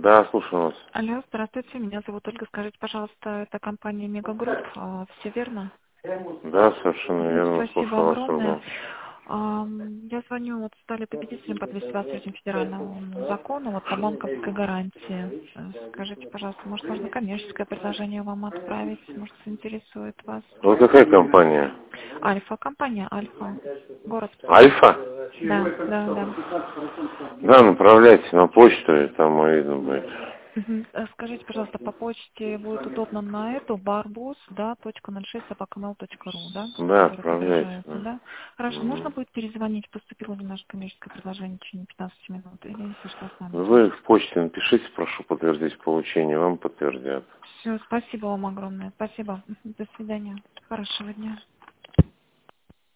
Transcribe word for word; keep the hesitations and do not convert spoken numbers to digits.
Да, слушаю вас. Алло, здравствуйте, меня зовут Ольга. Скажите, пожалуйста, это компания Мегагрупп, а, все верно? Да, совершенно Мгм, верно, Спасибо слушаю вас, огромное. Ольга. Ам, Я звоню, вот стали победителем по двести двадцать третьему федеральному закону вот по банковской гарантии. Э, Скажите, пожалуйста, может, можно коммерческое предложение вам отправить? Может, заинтересует вас? Вы какая компания? Альфа, компания Альфа, город. Альфа? Да, да, да. Да, направляйте на почту, и там видно будет. Мгм. Э, Скажите, пожалуйста, по почте будет удобно на эту барбус, да, точка ноль шесть собака мейл точка ру, да, Да, который отправляйте. отображается, Да. да? Хорошо, можно Мгм. будет перезвонить, поступило ли наше коммерческое предложение в течение пятнадцати минут, или если что, с нами Вы свяжется? в почте напишите, прошу подтвердить получение, вам подтвердят. Все, спасибо вам огромное, спасибо. Мгм. До свидания, хорошего дня.